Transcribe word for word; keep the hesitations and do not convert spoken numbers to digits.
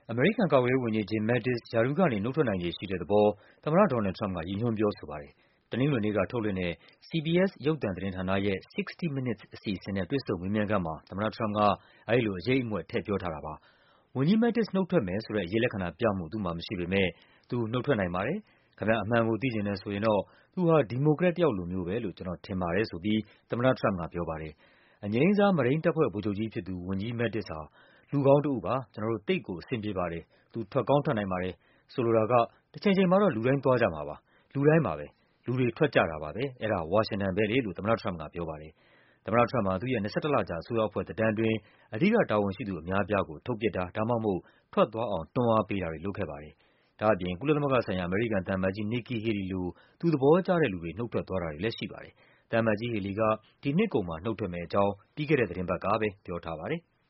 အမေရိကန်ကာကွယ်ရေးဝန်ကြီး Jim Mattis ရာထူးကနေ နုတ်ထွက်နိုင်ခြေရှိတဲ့သဘော သမ္မတ ဒေါ်နယ်လ်ဒ် ထရမ့်ပ်က ရည်ညွှန်းပြောဆိုပါတယ်။ တနင်္ဂနွေနေ့ကထုတ်လွှင့်တဲ့ စီ ဘီ အက်စ် ရုပ်သံသတင်းဌာနရဲ့ Sixty Minutes အစီအစဉ်နဲ့ တွေ့ဆုံမေးမြန်းခန်းမှာ သမ္မတထရမ့်ပ်က အဲဒီလို အရိပ်အမြွက် ထည့်ပြောထားတာပါ။ ဝန်ကြီး Mattis နုတ်ထွက်မယ်ဆိုတဲ့ အရိပ်လက္ခဏာပြမှု သူ့မှာမရှိပေမယ့် သူ နုတ်ထွက်နိုင်ပါတယ်၊ ခင်ဗျား အမှန်ကိုသိချင်တယ်ဆိုရင်တော့ သူဟာ ဒီမိုကရက်တယောက်လိုမျိုးပဲလို့ ကျနော်ထင်ပါတယ်ဆိုပြီး သမ္မတထရမ့်ပ်ကပြောပါတယ်။ အငြိမ်းစား မရိန်းတပ်ဖွဲ့ ဗိုလ်ချုပ်ကြီးဖြစ်သူ ဝန်ကြီး Mattis ဟာ လူကောင်းတဦးပါ၊ ကျနော်တို့ သိပ်ကိုအဆင်ပြေပါတယ်၊ သူ ထွက်ကောင်းထွက်နိုင်ပါတယ်၊ ဆိုလိုတာက တချိန်ချိန်မှာတော့ လူတိုင်းသွားကြမှာပါ၊ လူတိုင်းပါပဲ၊ လူတွေ ထွက်ကြတာပါပဲ၊ အဲဒါ ဝါရှင်တန်ပဲလေလို့ သမ္မတထရမ့်ပ်ကပြောပါတယ်။ သမ္မတထရမ့်ပ်ဟာ သူ့ရဲ့ ၂၁ လကြာ အစိုးရအဖွဲ့သက်တမ်းအတွင်း အဓိကတာဝန်ရှိသူအများအပြားကို ထုတ်ပစ်တာ ဒါမှမဟုတ် ထွက်သွားအောင် တွန်းအားပေးတာတွေ လုပ်ခဲ့ပါတယ်။ ဒါ့အပြင် ကုလသမဂ္ဂဆိုင်ရာ အမေရိကန်သံအမတ်ကြီး Nikki Haley လို သူသဘောကျတဲ့လူတွေ နုတ်ထွက်သွားတာတွေလည်း ရှိပါတယ်။ သံအမတ်ကြီး Haley က ဒီနှစ်ကုန်မှာ နုတ်ထွက်မယ့်အကြောင်း ပြီးခဲ့တဲ့သီတင်းပတ်ကပဲ ပြောထားပါတယ်